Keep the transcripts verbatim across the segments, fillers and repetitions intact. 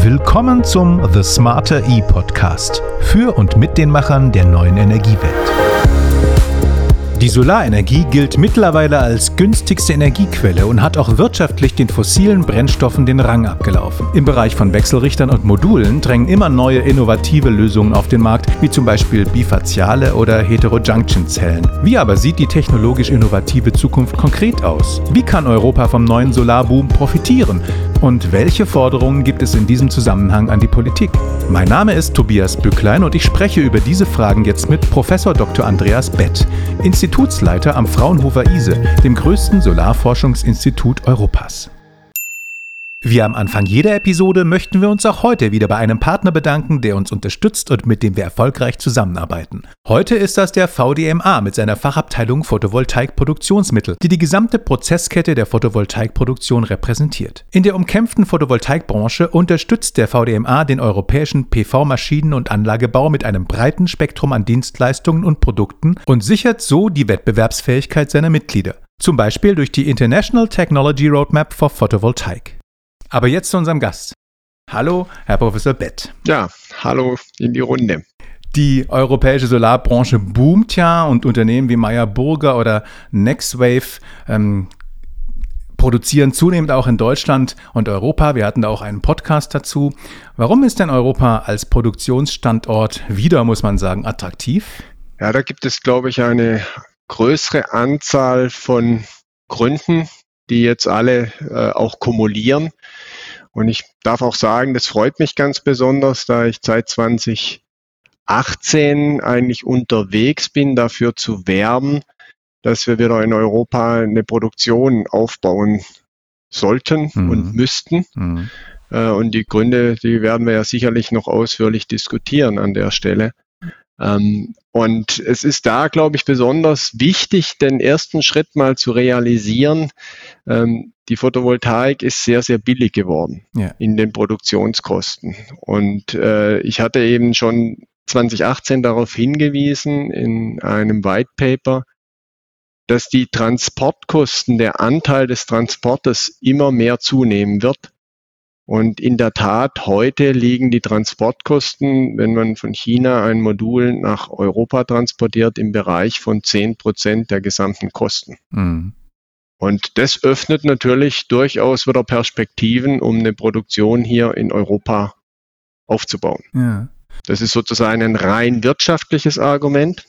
Willkommen zum The Smarter E-Podcast für und mit den Machern der neuen Energiewelt. Die Solarenergie gilt mittlerweile als günstigste Energiequelle und hat auch wirtschaftlich den fossilen Brennstoffen den Rang abgelaufen. Im Bereich von Wechselrichtern und Modulen drängen immer neue innovative Lösungen auf den Markt, wie zum Beispiel bifaziale oder Heterojunction-Zellen. Wie aber sieht die technologisch innovative Zukunft konkret aus? Wie kann Europa vom neuen Solarboom profitieren? Und welche Forderungen gibt es in diesem Zusammenhang an die Politik? Mein Name ist Tobias Bücklein und ich spreche über diese Fragen jetzt mit Professor Doktor Andreas Bett, Institutsleiter am Fraunhofer I S E, dem größten Solarforschungsinstitut Europas. Wie am Anfang jeder Episode möchten wir uns auch heute wieder bei einem Partner bedanken, der uns unterstützt und mit dem wir erfolgreich zusammenarbeiten. Heute ist das der V D M A mit seiner Fachabteilung Photovoltaik-Produktionsmittel, die die gesamte Prozesskette der Photovoltaikproduktion repräsentiert. In der umkämpften Photovoltaikbranche unterstützt der V D M A den europäischen P V-Maschinen- und Anlagebau mit einem breiten Spektrum an Dienstleistungen und Produkten und sichert so die Wettbewerbsfähigkeit seiner Mitglieder. Zum Beispiel durch die International Technology Roadmap for Photovoltaic. Aber jetzt zu unserem Gast. Hallo, Herr Professor Bett. Ja, hallo in die Runde. Die europäische Solarbranche boomt ja und Unternehmen wie Meyer Burger oder Nextwave ähm, produzieren zunehmend auch in Deutschland und Europa. Wir hatten da auch einen Podcast dazu. Warum ist denn Europa als Produktionsstandort wieder, muss man sagen, attraktiv? Ja, da gibt es, glaube ich, eine größere Anzahl von Gründen, die jetzt alle äh, auch kumulieren. Und ich darf auch sagen, das freut mich ganz besonders, da ich seit zwanzig achtzehn eigentlich unterwegs bin, dafür zu werben, dass wir wieder in Europa eine Produktion aufbauen sollten mhm. und müssten. Mhm. Äh, und die Gründe, die werden wir ja sicherlich noch ausführlich diskutieren an der Stelle. Ähm, und es ist da, glaube ich, besonders wichtig, den ersten Schritt mal zu realisieren. Ähm, die Photovoltaik ist sehr, sehr billig geworden ja. in den Produktionskosten. Und äh, ich hatte eben schon zwanzig achtzehn darauf hingewiesen in einem White Paper, dass die Transportkosten, der Anteil des Transportes immer mehr zunehmen wird. Und in der Tat, heute liegen die Transportkosten, wenn man von China ein Modul nach Europa transportiert, im Bereich von zehn Prozent der gesamten Kosten. Mhm. Und das öffnet natürlich durchaus wieder Perspektiven, um eine Produktion hier in Europa aufzubauen. Ja. Das ist sozusagen ein rein wirtschaftliches Argument.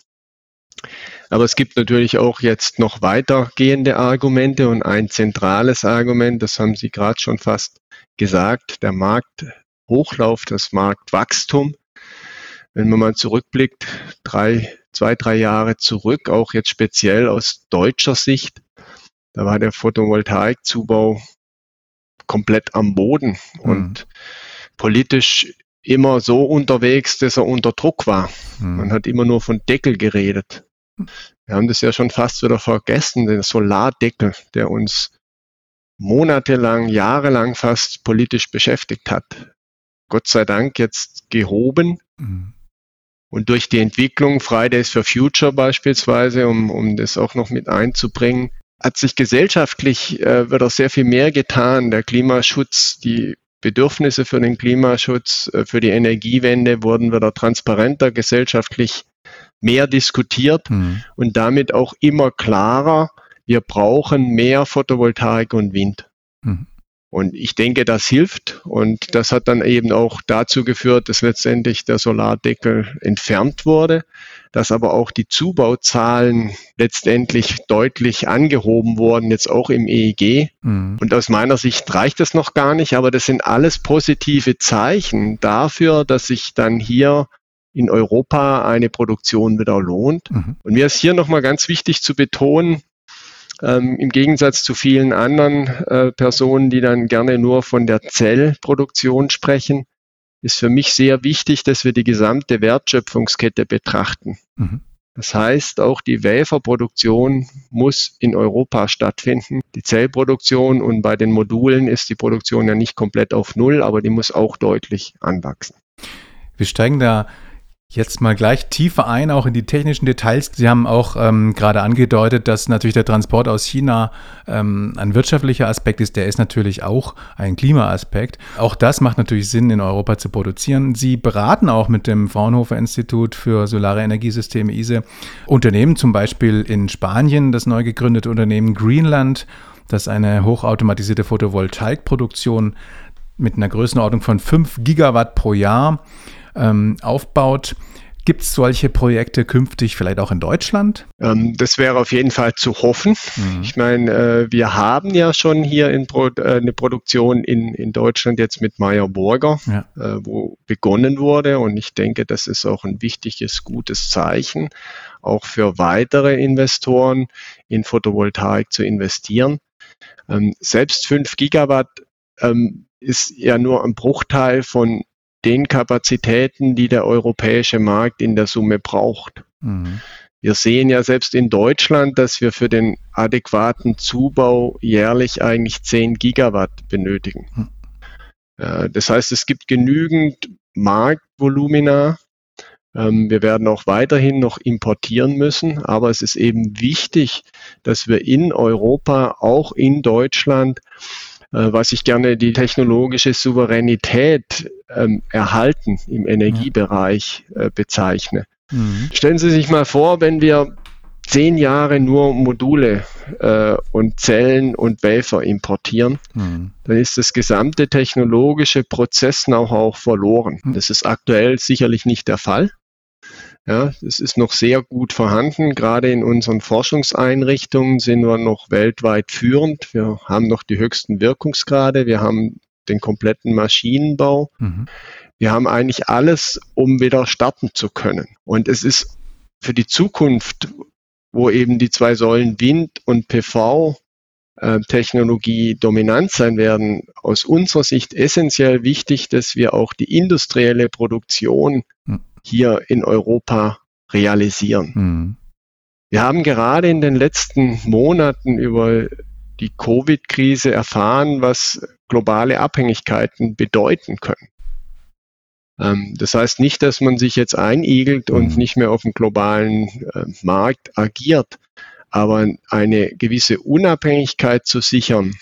Aber es gibt natürlich auch jetzt noch weitergehende Argumente und ein zentrales Argument, das haben Sie gerade schon fast gesagt, der Markthochlauf, das Marktwachstum. Wenn man mal zurückblickt, drei, zwei, drei Jahre zurück, auch jetzt speziell aus deutscher Sicht, da war der Photovoltaikzubau komplett am Boden mhm. und politisch immer so unterwegs, dass er unter Druck war. Mhm. Man hat immer nur von Deckel geredet. Wir haben das ja schon fast wieder vergessen, den Solardeckel, der uns monatelang, jahrelang fast politisch beschäftigt hat. Gott sei Dank jetzt gehoben. Mhm. Und durch die Entwicklung Fridays for Future beispielsweise, um, um das auch noch mit einzubringen, hat sich gesellschaftlich äh, wieder sehr viel mehr getan. Der Klimaschutz, die Bedürfnisse für den Klimaschutz, äh, für die Energiewende wurden wieder transparenter, gesellschaftlich mehr diskutiert mhm. und damit auch immer klarer, wir brauchen mehr Photovoltaik und Wind. Mhm. Und ich denke, das hilft und das hat dann eben auch dazu geführt, dass letztendlich der Solardeckel entfernt wurde, dass aber auch die Zubauzahlen letztendlich deutlich angehoben wurden, jetzt auch im E E G. Mhm. Und aus meiner Sicht reicht das noch gar nicht, aber das sind alles positive Zeichen dafür, dass sich dann hier in Europa eine Produktion wieder lohnt. Mhm. Und mir ist hier nochmal ganz wichtig zu betonen, ähm, im Gegensatz zu vielen anderen äh, Personen, die dann gerne nur von der Zellproduktion sprechen, ist für mich sehr wichtig, dass wir die gesamte Wertschöpfungskette betrachten. Mhm. Das heißt, auch die Waferproduktion muss in Europa stattfinden. Die Zellproduktion und bei den Modulen ist die Produktion ja nicht komplett auf Null, aber die muss auch deutlich anwachsen. Wir steigen da Jetzt mal gleich tiefer ein, auch in die technischen Details. Sie haben auch ähm, gerade angedeutet, dass natürlich der Transport aus China ähm, ein wirtschaftlicher Aspekt ist. Der ist natürlich auch ein Klimaaspekt. Auch das macht natürlich Sinn, in Europa zu produzieren. Sie beraten auch mit dem Fraunhofer Institut für Solare Energiesysteme I S E Unternehmen, zum Beispiel in Spanien, das neu gegründete Unternehmen Greenland, das eine hochautomatisierte Photovoltaikproduktion mit einer Größenordnung von fünf Gigawatt pro Jahr ähm, aufbaut. Gibt es solche Projekte künftig vielleicht auch in Deutschland? Ähm, das wäre auf jeden Fall zu hoffen. Mhm. Ich meine, äh, wir haben ja schon hier in Pro- äh, eine Produktion in, in Deutschland jetzt mit Meyer Burger, ja. äh, wo begonnen wurde. Und ich denke, das ist auch ein wichtiges, gutes Zeichen, auch für weitere Investoren in Photovoltaik zu investieren. Ähm, selbst fünf Gigawatt ähm, ist ja nur ein Bruchteil von den Kapazitäten, die der europäische Markt in der Summe braucht. Mhm. Wir sehen ja selbst in Deutschland, dass wir für den adäquaten Zubau jährlich eigentlich zehn Gigawatt benötigen. Mhm. Äh, das heißt, es gibt genügend Marktvolumina. Ähm, wir werden auch weiterhin noch importieren müssen, aber es ist eben wichtig, dass wir in Europa, auch in Deutschland, was ich gerne die technologische Souveränität ähm, erhalten im Energiebereich äh, bezeichne. Mhm. Stellen Sie sich mal vor, wenn wir zehn Jahre nur Module äh, und Zellen und Wafer importieren, mhm. dann ist das gesamte technologische Prozess-Know-how verloren. Mhm. Das ist aktuell sicherlich nicht der Fall. Ja, es ist noch sehr gut vorhanden. Gerade in unseren Forschungseinrichtungen sind wir noch weltweit führend. Wir haben noch die höchsten Wirkungsgrade. Wir haben den kompletten Maschinenbau. Mhm. Wir haben eigentlich alles, um wieder starten zu können. Und es ist für die Zukunft, wo eben die zwei Säulen Wind und P V äh, Technologie dominant sein werden, aus unserer Sicht essentiell wichtig, dass wir auch die industrielle Produktion mhm. hier in Europa realisieren. Mhm. Wir haben gerade in den letzten Monaten über die Covid-Krise erfahren, was globale Abhängigkeiten bedeuten können. Ähm, das heißt nicht, dass man sich jetzt einigelt und mhm. nicht mehr auf dem globalen äh, Markt agiert, aber eine gewisse Unabhängigkeit zu sichern,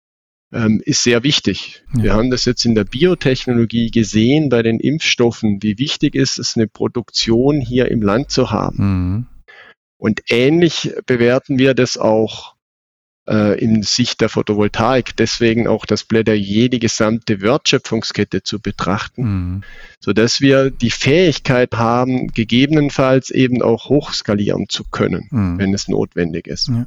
ist sehr wichtig. Ja. Wir haben das jetzt in der Biotechnologie gesehen, bei den Impfstoffen, wie wichtig ist es, eine Produktion hier im Land zu haben. Mhm. Und ähnlich bewerten wir das auch äh, in Sicht der Photovoltaik. Deswegen auch das Plädoyer, die gesamte Wertschöpfungskette zu betrachten, mhm. sodass wir die Fähigkeit haben, gegebenenfalls eben auch hochskalieren zu können, mhm. wenn es notwendig ist. Ja.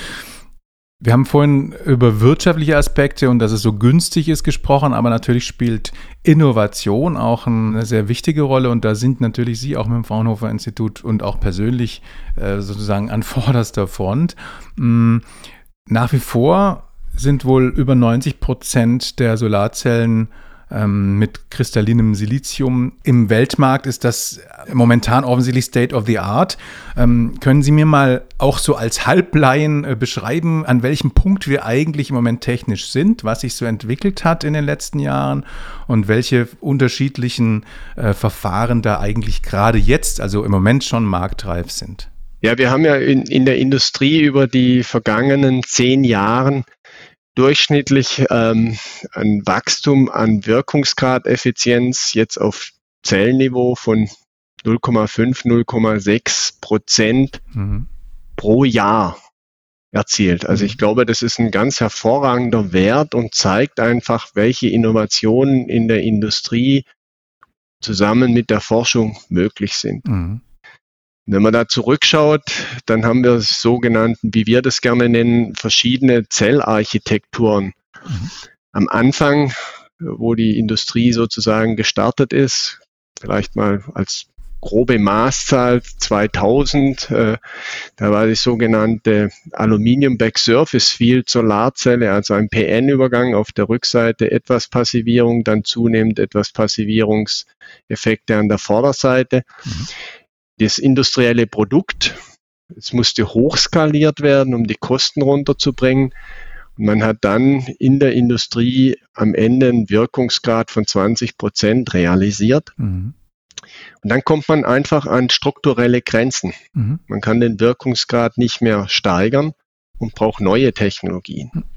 Wir haben vorhin über wirtschaftliche Aspekte und dass es so günstig ist gesprochen, aber natürlich spielt Innovation auch eine sehr wichtige Rolle und da sind natürlich Sie auch mit dem Fraunhofer Institut und auch persönlich äh, sozusagen an vorderster Front. Mhm. Nach wie vor sind wohl über neunzig Prozent der Solarzellen ähm, mit kristallinem Silizium. Im Weltmarkt ist das momentan offensichtlich State of the Art. Ähm, können Sie mir mal auch so als Halblaien äh, beschreiben, an welchem Punkt wir eigentlich im Moment technisch sind, was sich so entwickelt hat in den letzten Jahren und welche unterschiedlichen äh, Verfahren da eigentlich gerade jetzt, also im Moment schon marktreif sind? Ja, wir haben ja in, in der Industrie über die vergangenen zehn Jahren durchschnittlich ähm, ein Wachstum an Wirkungsgrad-Effizienz jetzt auf Zellniveau von null Komma fünf, null Komma sechs Prozent mhm. pro Jahr erzielt. Also ich glaube, das ist ein ganz hervorragender Wert und zeigt einfach, welche Innovationen in der Industrie zusammen mit der Forschung möglich sind. Mhm. Wenn man da zurückschaut, dann haben wir sogenannten, wie wir das gerne nennen, verschiedene Zellarchitekturen. Mhm. Am Anfang, wo die Industrie sozusagen gestartet ist, vielleicht mal als grobe Maßzahl zweitausend, äh, da war die sogenannte Aluminium Back Surface Field Solarzelle, also ein P N-Übergang auf der Rückseite, etwas Passivierung, dann zunehmend etwas Passivierungseffekte an der Vorderseite. Mhm. Das industrielle Produkt, es musste hochskaliert werden, um die Kosten runterzubringen. Und man hat dann in der Industrie am Ende einen Wirkungsgrad von zwanzig Prozent realisiert. Mhm. Und dann kommt man einfach an strukturelle Grenzen. Mhm. Man kann den Wirkungsgrad nicht mehr steigern und braucht neue Technologien. Mhm.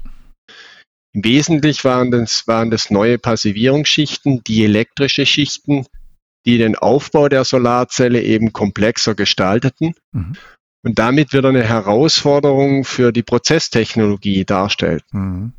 Im Wesentlichen waren das, waren das neue Passivierungsschichten, dielektrische Schichten, die den Aufbau der Solarzelle eben komplexer gestalteten mhm. und damit wieder eine Herausforderung für die Prozesstechnologie darstellt. Mhm.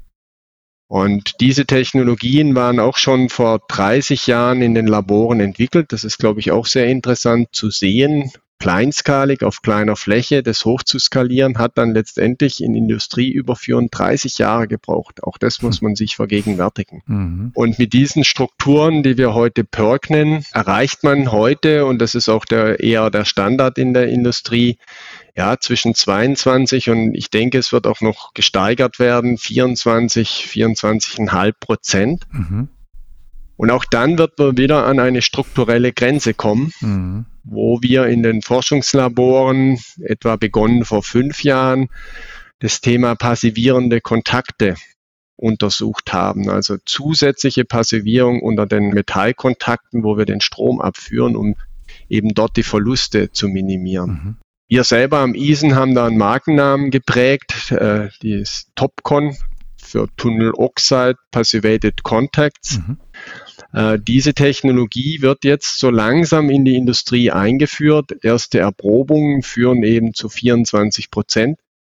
Und diese Technologien waren auch schon vor dreißig Jahren in den Laboren entwickelt. Das ist, glaube ich, auch sehr interessant zu sehen. Kleinskalig auf kleiner Fläche, das hoch zu skalieren, hat dann letztendlich in Industrieüberführung dreißig Jahre gebraucht. Auch das muss man sich vergegenwärtigen. Mhm. Und mit diesen Strukturen, die wir heute P E R C nennen, erreicht man heute, und das ist auch der, eher der Standard in der Industrie, ja, zwischen zweiundzwanzig und ich denke, es wird auch noch gesteigert werden, vierundzwanzig, vierundzwanzig Komma fünf Prozent. Mhm. Und auch dann wird man wieder an eine strukturelle Grenze kommen, mhm. wo wir in den Forschungslaboren, etwa begonnen vor fünf Jahren, das Thema passivierende Kontakte untersucht haben. Also zusätzliche Passivierung unter den Metallkontakten, wo wir den Strom abführen, um eben dort die Verluste zu minimieren. Mhm. Wir selber am I S E N haben da einen Markennamen geprägt, äh, die ist TOPCon für Tunnel Oxide Passivated Contacts. Mhm. Äh, diese Technologie wird jetzt so langsam in die Industrie eingeführt. Erste Erprobungen führen eben zu vierundzwanzig Prozent.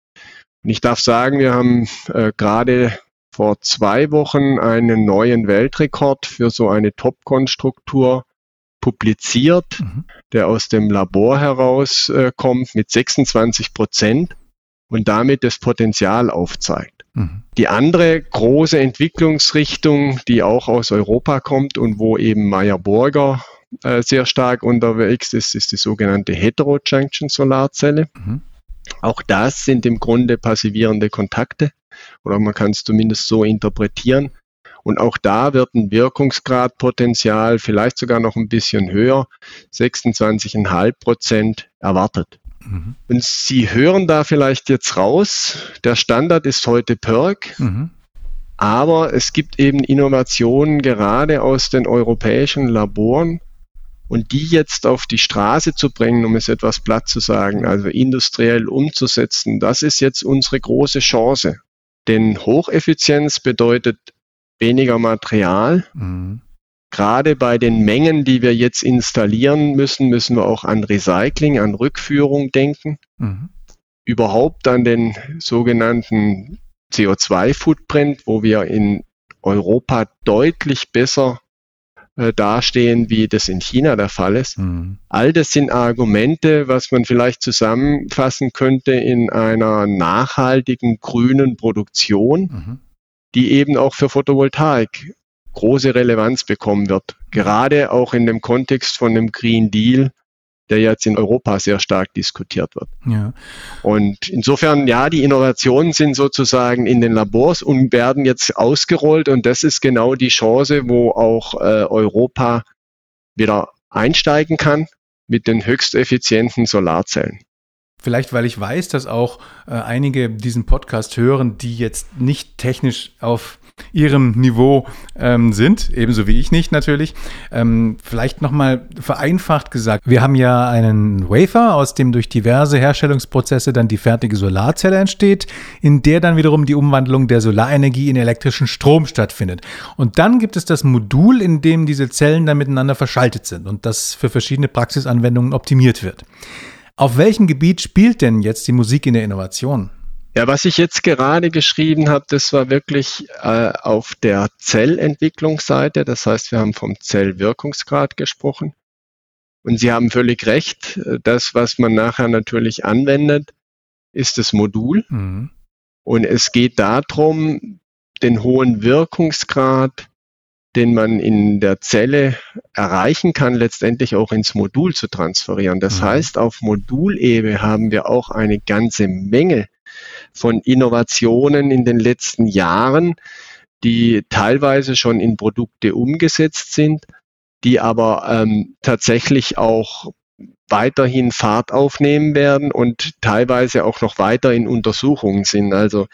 Und ich darf sagen, wir haben äh, gerade vor zwei Wochen einen neuen Weltrekord für so eine TOPCon-Struktur publiziert, mhm. der aus dem Labor herauskommt äh, mit sechsundzwanzig Prozent und damit das Potenzial aufzeigt. Mhm. Die andere große Entwicklungsrichtung, die auch aus Europa kommt und wo eben Meyer Burger äh, sehr stark unterwegs ist, ist die sogenannte Heterojunction-Solarzelle. Mhm. Auch das sind im Grunde passivierende Kontakte, oder man kann es zumindest so interpretieren. Und auch da wird ein Wirkungsgradpotenzial vielleicht sogar noch ein bisschen höher, sechsundzwanzig Komma fünf Prozent erwartet. Mhm. Und Sie hören da vielleicht jetzt raus, der Standard ist heute P E R C, mhm. aber es gibt eben Innovationen gerade aus den europäischen Laboren und die jetzt auf die Straße zu bringen, um es etwas platt zu sagen, also industriell umzusetzen, das ist jetzt unsere große Chance. Denn Hocheffizienz bedeutet weniger Material. Mhm. Gerade bei den Mengen, die wir jetzt installieren müssen, müssen wir auch an Recycling, an Rückführung denken. Mhm. Überhaupt an den sogenannten C O zwei Footprint, wo wir in Europa deutlich besser äh, dastehen, wie das in China der Fall ist. Mhm. All das sind Argumente, was man vielleicht zusammenfassen könnte in einer nachhaltigen grünen Produktion, mhm. die eben auch für Photovoltaik große Relevanz bekommen wird. Gerade auch in dem Kontext von dem Green Deal, der jetzt in Europa sehr stark diskutiert wird. Ja. Und insofern, ja, die Innovationen sind sozusagen in den Labors und werden jetzt ausgerollt. Und das ist genau die Chance, wo auch äh, Europa wieder einsteigen kann mit den höchst effizienten Solarzellen. Vielleicht, weil ich weiß, dass auch äh, einige diesen Podcast hören, die jetzt nicht technisch auf ihrem Niveau ähm, sind, ebenso wie ich nicht natürlich. Ähm, vielleicht nochmal vereinfacht gesagt, wir haben ja einen Wafer, aus dem durch diverse Herstellungsprozesse dann die fertige Solarzelle entsteht, in der dann wiederum die Umwandlung der Solarenergie in elektrischen Strom stattfindet. Und dann gibt es das Modul, in dem diese Zellen dann miteinander verschaltet sind und das für verschiedene Praxisanwendungen optimiert wird. Auf welchem Gebiet spielt denn jetzt die Musik in der Innovation? Ja, was ich jetzt gerade geschrieben habe, das war wirklich äh, auf der Zellentwicklungsseite. Das heißt, wir haben vom Zellwirkungsgrad gesprochen. Und Sie haben völlig recht. Das, was man nachher natürlich anwendet, ist das Modul. Mhm. Und es geht darum, den hohen Wirkungsgrad, den man in der Zelle erreichen kann, letztendlich auch ins Modul zu transferieren. Das mhm. heißt, auf Modulebene haben wir auch eine ganze Menge von Innovationen in den letzten Jahren, die teilweise schon in Produkte umgesetzt sind, die aber ähm, tatsächlich auch weiterhin Fahrt aufnehmen werden und teilweise auch noch weiter in Untersuchungen sind. Also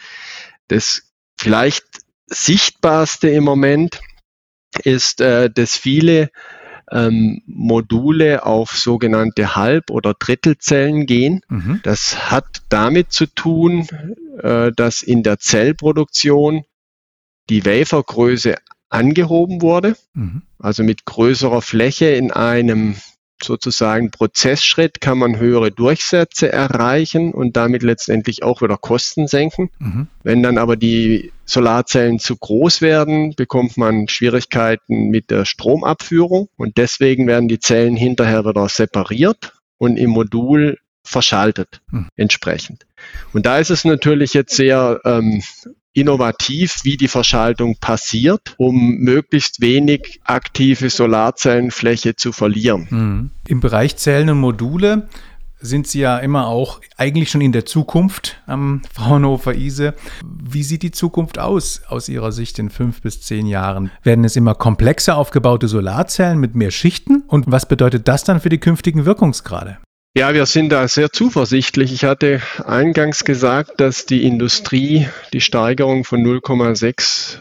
das vielleicht Sichtbarste im Moment ist, äh, dass viele ähm, Module auf sogenannte Halb- oder Drittelzellen gehen. Mhm. Das hat damit zu tun, äh, dass in der Zellproduktion die Wafergröße angehoben wurde, Mhm. also mit größerer Fläche in einem sozusagen Prozessschritt kann man höhere Durchsätze erreichen und damit letztendlich auch wieder Kosten senken. Mhm. Wenn dann aber die Solarzellen zu groß werden, bekommt man Schwierigkeiten mit der Stromabführung und deswegen werden die Zellen hinterher wieder separiert und im Modul verschaltet Mhm. entsprechend. Und da ist es natürlich jetzt sehr ähm, innovativ, wie die Verschaltung passiert, um möglichst wenig aktive Solarzellenfläche zu verlieren. Mhm. Im Bereich Zellen und Module sind Sie ja immer auch eigentlich schon in der Zukunft am Fraunhofer I S E. Wie sieht die Zukunft aus, aus Ihrer Sicht in fünf bis zehn Jahren? Werden es immer komplexer aufgebaute Solarzellen mit mehr Schichten? Und was bedeutet das dann für die künftigen Wirkungsgrade? Ja, wir sind da sehr zuversichtlich. Ich hatte eingangs gesagt, dass die Industrie die Steigerung von null Komma sechs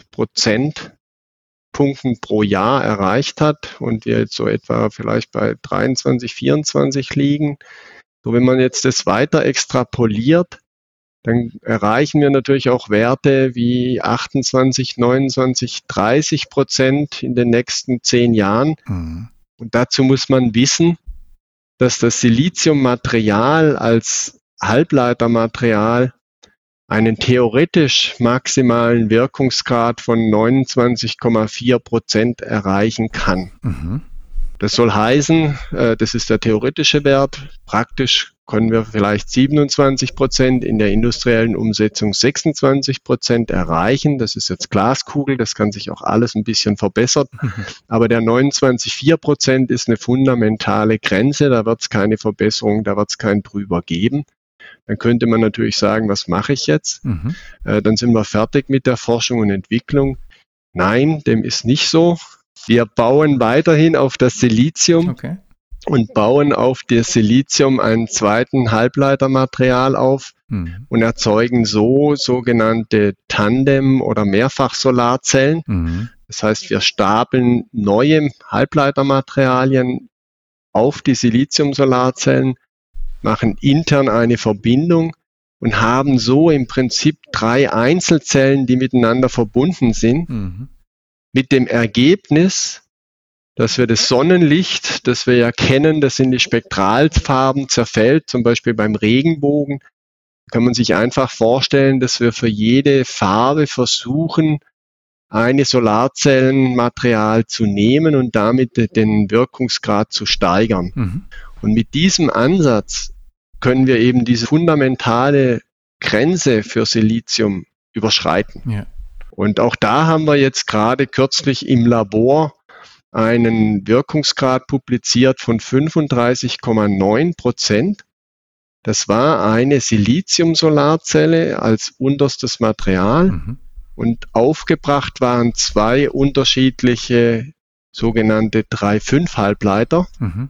Prozentpunkten pro Jahr erreicht hat und wir jetzt so etwa vielleicht bei dreiundzwanzig, vierundzwanzig liegen. So, wenn man jetzt das weiter extrapoliert, dann erreichen wir natürlich auch Werte wie achtundzwanzig, neunundzwanzig, dreißig Prozent in den nächsten zehn Jahren. Mhm. Und dazu muss man wissen, dass das Siliziummaterial als Halbleitermaterial einen theoretisch maximalen Wirkungsgrad von neunundzwanzig Komma vier Prozent erreichen kann. Mhm. Das soll heißen, äh, das ist der theoretische Wert, praktisch können wir vielleicht siebenundzwanzig Prozent, in der industriellen Umsetzung sechsundzwanzig Prozent erreichen. Das ist jetzt Glaskugel, das kann sich auch alles ein bisschen verbessern. Mhm. Aber der neunundzwanzig Komma vier Prozent ist eine fundamentale Grenze, da wird es keine Verbesserung, da wird es kein drüber geben. Dann könnte man natürlich sagen, was mache ich jetzt? Mhm. Äh, dann sind wir fertig mit der Forschung und Entwicklung. Nein, dem ist nicht so. Wir bauen weiterhin auf das Silizium. Okay. Und bauen auf das Silizium einen zweiten Halbleitermaterial auf Mhm. und erzeugen so sogenannte Tandem- oder Mehrfachsolarzellen. Mhm. Das heißt, wir stapeln neue Halbleitermaterialien auf die Silizium-Solarzellen, machen intern eine Verbindung und haben so im Prinzip drei Einzelzellen, die miteinander verbunden sind, Mhm. mit dem Ergebnis, dass wir das Sonnenlicht, das wir ja kennen, das in die Spektralfarben zerfällt, zum Beispiel beim Regenbogen, kann man sich einfach vorstellen, dass wir für jede Farbe versuchen, eine Solarzellenmaterial zu nehmen und damit den Wirkungsgrad zu steigern. Mhm. Und mit diesem Ansatz können wir eben diese fundamentale Grenze für Silizium überschreiten. Ja. Und auch da haben wir jetzt gerade kürzlich im Labor einen Wirkungsgrad publiziert von fünfunddreißig Komma neun Prozent. Das war eine Silizium-Solarzelle als unterstes Material Mhm. und aufgebracht waren zwei unterschiedliche sogenannte drei fünf Halbleiter, Mhm.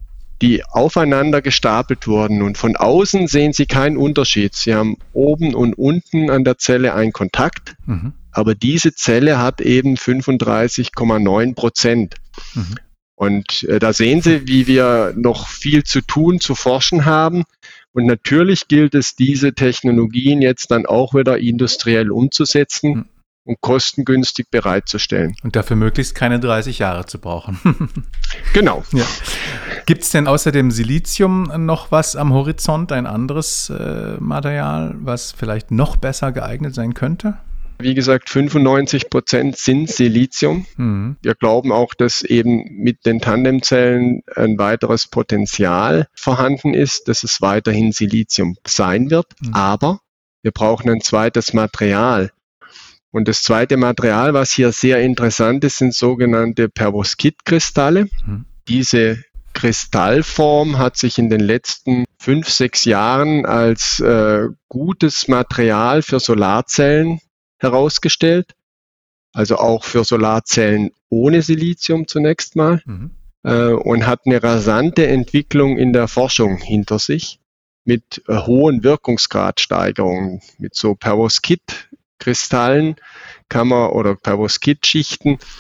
die aufeinander gestapelt wurden. Und von außen sehen Sie keinen Unterschied. Sie haben oben und unten an der Zelle einen Kontakt. Mhm. Aber diese Zelle hat eben fünfunddreißig Komma neun Prozent. Mhm. Und äh, da sehen Sie, wie wir noch viel zu tun, zu forschen haben. Und natürlich gilt es, diese Technologien jetzt dann auch wieder industriell umzusetzen Mhm. und kostengünstig bereitzustellen. Und dafür möglichst keine dreißig Jahre zu brauchen. Genau. Ja. Gibt es denn außer dem Silizium noch was am Horizont, ein anderes äh, Material, was vielleicht noch besser geeignet sein könnte? Wie gesagt, fünfundneunzig Prozent sind Silizium. Mhm. Wir glauben auch, dass eben mit den Tandemzellen ein weiteres Potenzial vorhanden ist, dass es weiterhin Silizium sein wird. Mhm. Aber wir brauchen ein zweites Material. Und das zweite Material, was hier sehr interessant ist, sind sogenannte Perovskitkristalle. Mhm. Diese Kristallform hat sich in den letzten fünf, sechs Jahren als äh, gutes Material für Solarzellen herausgestellt. Also auch für Solarzellen ohne Silizium zunächst mal. Mhm. Äh, und hat eine rasante Entwicklung in der Forschung hinter sich mit äh, hohen Wirkungsgradsteigerungen. Mit so Perovskit-Kristallen kann man oder Perovskit-Schichten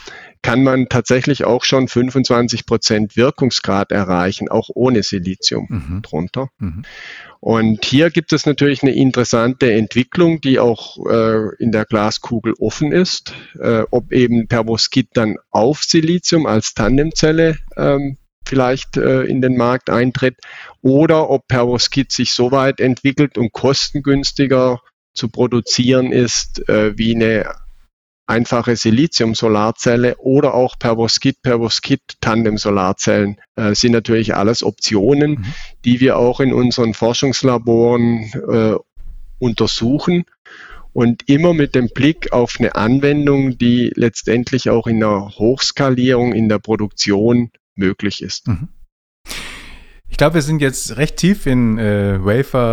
kann man tatsächlich auch schon fünfundzwanzig Prozent Wirkungsgrad erreichen, auch ohne Silizium mhm. drunter. Mhm. Und hier gibt es natürlich eine interessante Entwicklung, die auch äh, in der Glaskugel offen ist, äh, ob eben Perwoskit dann auf Silizium als Tandemzelle ähm, vielleicht äh, in den Markt eintritt oder ob Perwoskit sich so weit entwickelt und kostengünstiger zu produzieren ist äh, wie eine einfache Silizium-Solarzelle oder auch Perwoskit, Perwoskit-Tandem-Solarzellen äh, sind natürlich alles Optionen, mhm. die wir auch in unseren Forschungslaboren äh, untersuchen und immer mit dem Blick auf eine Anwendung, die letztendlich auch in der Hochskalierung, in der Produktion möglich ist. Mhm. Ich glaube, wir sind jetzt recht tief in äh,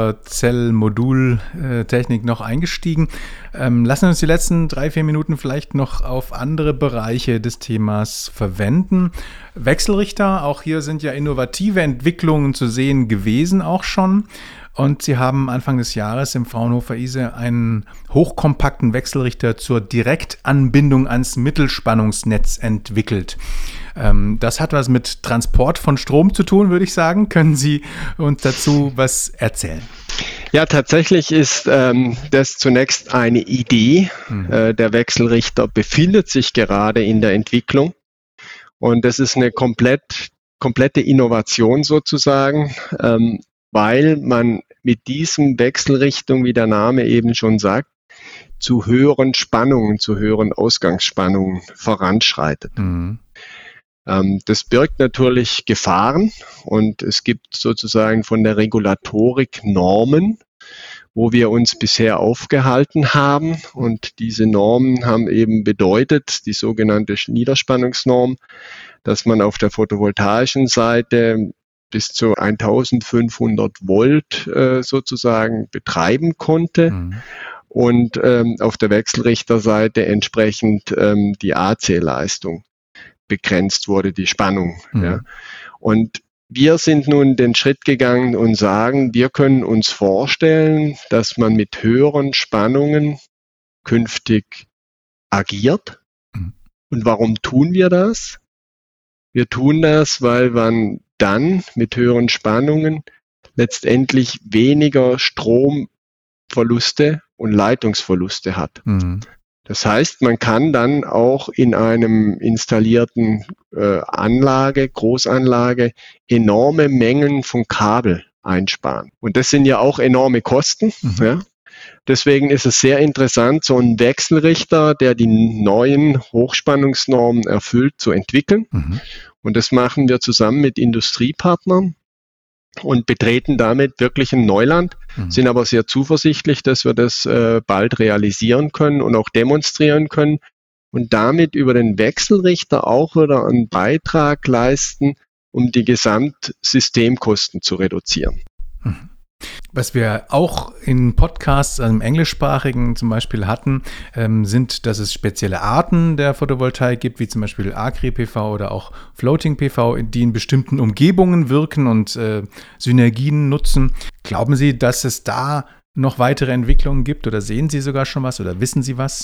Wafer-Zell-Modul-Technik noch eingestiegen. Ähm, lassen wir uns die letzten drei, vier Minuten vielleicht noch auf andere Bereiche des Themas verwenden. Wechselrichter, auch hier sind ja innovative Entwicklungen zu sehen gewesen auch schon. Und Sie haben Anfang des Jahres im Fraunhofer I S E einen hochkompakten Wechselrichter zur Direktanbindung ans Mittelspannungsnetz entwickelt. Ähm, das hat was mit Transport von Strom zu tun, würde ich sagen. Können Sie uns dazu was erzählen? Ja, tatsächlich ist ähm, das zunächst eine Idee. Mhm. Äh, der Wechselrichter befindet sich gerade in der Entwicklung. Und das ist eine komplett, komplette Innovation sozusagen. Ähm, weil man mit diesem Wechselrichtung, wie der Name eben schon sagt, zu höheren Spannungen, zu höheren Ausgangsspannungen voranschreitet. Mhm. Ähm, das birgt natürlich Gefahren und es gibt sozusagen von der Regulatorik Normen, wo wir uns bisher aufgehalten haben, und diese Normen haben eben bedeutet, die sogenannte Niederspannungsnorm, dass man auf der photovoltaischen Seite bis zu eintausendfünfhundert Volt äh, sozusagen betreiben konnte mhm. und ähm, auf der Wechselrichterseite entsprechend ähm, die A C-Leistung begrenzt wurde, die Spannung. Mhm. Ja. Und wir sind nun den Schritt gegangen und sagen, wir können uns vorstellen, dass man mit höheren Spannungen künftig agiert. Mhm. Und warum tun wir das? Wir tun das, weil man dann mit höheren Spannungen letztendlich weniger Stromverluste und Leitungsverluste hat. Mhm. Das heißt, man kann dann auch in einem installierten äh, Anlage, Großanlage, enorme Mengen von Kabel einsparen. Und das sind ja auch enorme Kosten. Mhm. Ja. Deswegen ist es sehr interessant, so einen Wechselrichter, der die neuen Hochspannungsnormen erfüllt, zu entwickeln. Mhm. Und das machen wir zusammen mit Industriepartnern und betreten damit wirklich ein Neuland, mhm. sind aber sehr zuversichtlich, dass wir das äh, bald realisieren können und auch demonstrieren können und damit über den Wechselrichter auch wieder einen Beitrag leisten, um die Gesamtsystemkosten zu reduzieren. Mhm. Was wir auch in Podcasts, also im englischsprachigen zum Beispiel hatten, ähm, sind, dass es spezielle Arten der Photovoltaik gibt, wie zum Beispiel Acri-P V oder auch Floating-P V, die in bestimmten Umgebungen wirken und äh, Synergien nutzen. Glauben Sie, dass es da noch weitere Entwicklungen gibt oder sehen Sie sogar schon was oder wissen Sie was?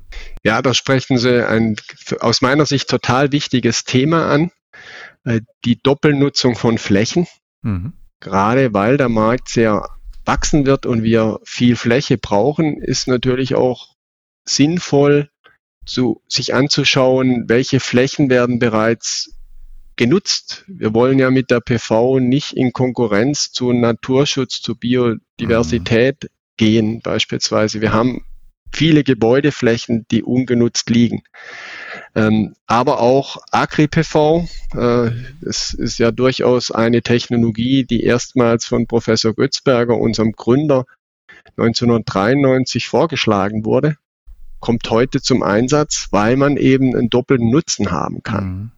Ja, da sprechen Sie ein aus meiner Sicht total wichtiges Thema an, äh, die Doppelnutzung von Flächen. Mhm. Gerade weil der Markt sehr wachsen wird und wir viel Fläche brauchen, ist natürlich auch sinnvoll, zu, sich anzuschauen, welche Flächen werden bereits genutzt. Wir wollen ja mit der P V nicht in Konkurrenz zu Naturschutz, zu Biodiversität mhm. gehen beispielsweise. Wir haben viele Gebäudeflächen, die ungenutzt liegen. Ähm, aber auch Acri-P V, äh, es ist ja durchaus eine Technologie, die erstmals von Professor Götzberger, unserem Gründer, neunzehnhundertdreiundneunzig vorgeschlagen wurde, kommt heute zum Einsatz, weil man eben einen doppelten Nutzen haben kann. Mhm.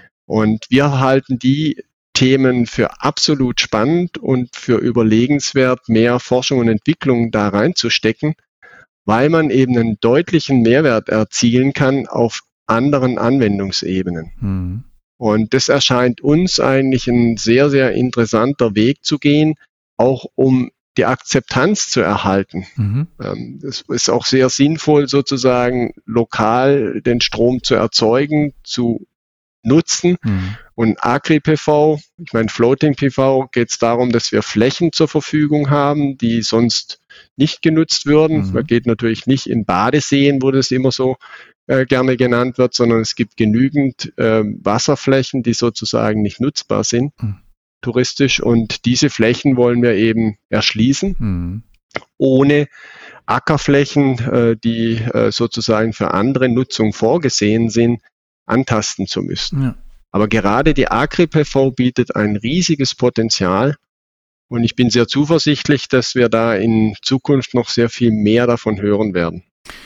Und wir halten die Themen für absolut spannend und für überlegenswert, mehr Forschung und Entwicklung da reinzustecken, weil man eben einen deutlichen Mehrwert erzielen kann auf anderen Anwendungsebenen. Mhm. Und das erscheint uns eigentlich ein sehr, sehr interessanter Weg zu gehen, auch um die Akzeptanz zu erhalten. Mhm. Ähm, es ist auch sehr sinnvoll, sozusagen lokal den Strom zu erzeugen, zu nutzen. Mhm. Und Agri-P V, ich meine Floating-P V, geht es darum, dass wir Flächen zur Verfügung haben, die sonst nicht genutzt würden. Mhm. Man geht natürlich nicht in Badeseen, wo das immer so äh, gerne genannt wird, sondern es gibt genügend äh, Wasserflächen, die sozusagen nicht nutzbar sind, mhm. touristisch. Und diese Flächen wollen wir eben erschließen, mhm. ohne Ackerflächen, äh, die äh, sozusagen für andere Nutzung vorgesehen sind, antasten zu müssen. Ja. Aber gerade die Agri-P V bietet ein riesiges Potenzial und ich bin sehr zuversichtlich, dass wir da in Zukunft noch sehr viel mehr davon hören werden.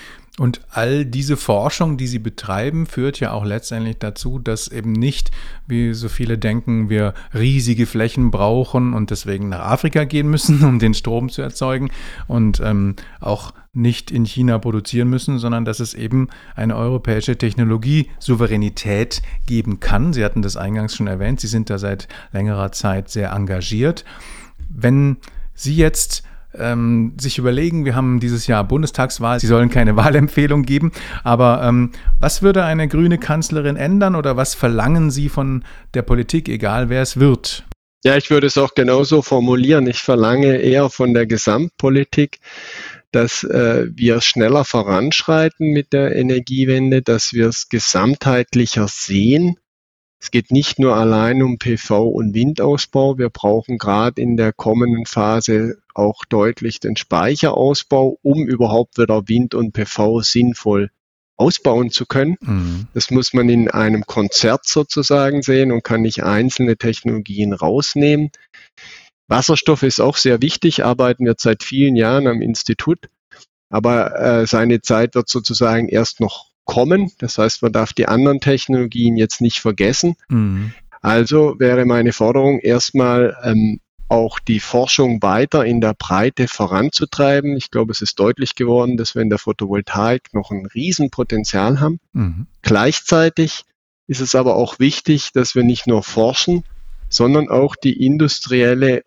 Und all diese Forschung, die Sie betreiben, führt ja auch letztendlich dazu, dass eben nicht, wie so viele denken, wir riesige Flächen brauchen und deswegen nach Afrika gehen müssen, um den Strom zu erzeugen und ähm, auch nicht in China produzieren müssen, sondern dass es eben eine europäische Technologiesouveränität geben kann. Sie hatten das eingangs schon erwähnt, Sie sind da seit längerer Zeit sehr engagiert. Wenn Sie jetzt Ähm, sich überlegen, wir haben dieses Jahr Bundestagswahl, Sie sollen keine Wahlempfehlung geben, aber ähm, was würde eine grüne Kanzlerin ändern oder was verlangen Sie von der Politik, egal wer es wird? Ja, ich würde es auch genauso formulieren. Ich verlange eher von der Gesamtpolitik, dass äh, wir schneller voranschreiten mit der Energiewende, dass wir es gesamtheitlicher sehen. Es geht nicht nur allein um P V- und Windausbau. Wir brauchen gerade in der kommenden Phase auch deutlich den Speicherausbau, um überhaupt wieder Wind und P V sinnvoll ausbauen zu können. Mhm. Das muss man in einem Konzert sozusagen sehen und kann nicht einzelne Technologien rausnehmen. Wasserstoff ist auch sehr wichtig, arbeiten wir seit vielen Jahren am Institut, aber äh, seine Zeit wird sozusagen erst noch kommen. Das heißt, man darf die anderen Technologien jetzt nicht vergessen. Mhm. Also wäre meine Forderung erstmal ähm, auch die Forschung weiter in der Breite voranzutreiben. Ich glaube, es ist deutlich geworden, dass wir in der Photovoltaik noch ein Riesenpotenzial haben. Mhm. Gleichzeitig ist es aber auch wichtig, dass wir nicht nur forschen, sondern auch die industrielle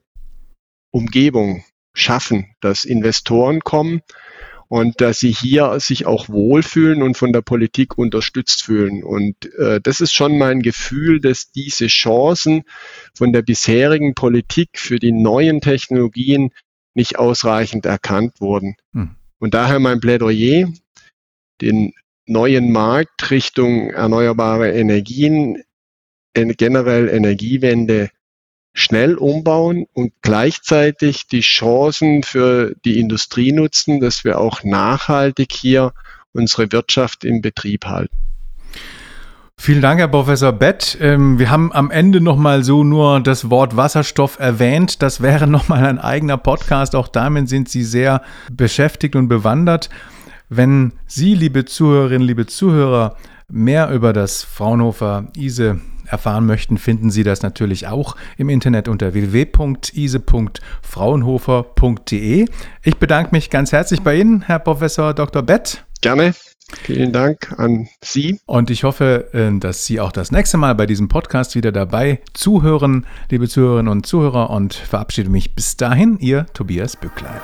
Umgebung schaffen, dass Investoren kommen und dass sie hier sich auch wohlfühlen und von der Politik unterstützt fühlen. Und äh, das ist schon mein Gefühl, dass diese Chancen von der bisherigen Politik für die neuen Technologien nicht ausreichend erkannt wurden. Hm. Und daher mein Plädoyer, den neuen Markt Richtung erneuerbare Energien, generell Energiewende schnell umbauen und gleichzeitig die Chancen für die Industrie nutzen, dass wir auch nachhaltig hier unsere Wirtschaft im Betrieb halten. Vielen Dank, Herr Professor Bett. Wir haben am Ende nochmal so nur das Wort Wasserstoff erwähnt. Das wäre nochmal ein eigener Podcast. Auch damit sind Sie sehr beschäftigt und bewandert. Wenn Sie, liebe Zuhörerinnen, liebe Zuhörer, mehr über das Fraunhofer I S E erfahren möchten, finden Sie das natürlich auch im Internet unter w w w punkt i s e punkt fraunhofer punkt d e. Ich bedanke mich ganz herzlich bei Ihnen, Herr Professor Doktor Bett. Gerne. Vielen Dank an Sie. Und ich hoffe, dass Sie auch das nächste Mal bei diesem Podcast wieder dabei zuhören, liebe Zuhörerinnen und Zuhörer, und verabschiede mich bis dahin, Ihr Tobias Bücklein.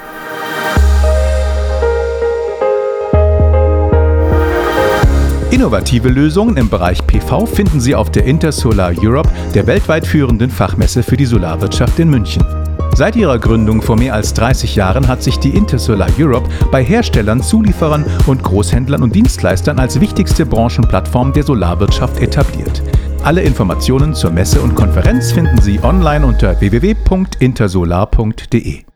Innovative Lösungen im Bereich P V finden Sie auf der Intersolar Europe, der weltweit führenden Fachmesse für die Solarwirtschaft in München. Seit ihrer Gründung vor mehr als dreißig Jahren hat sich die Intersolar Europe bei Herstellern, Zulieferern und Großhändlern und Dienstleistern als wichtigste Branchenplattform der Solarwirtschaft etabliert. Alle Informationen zur Messe und Konferenz finden Sie online unter w w w punkt intersolar punkt d e.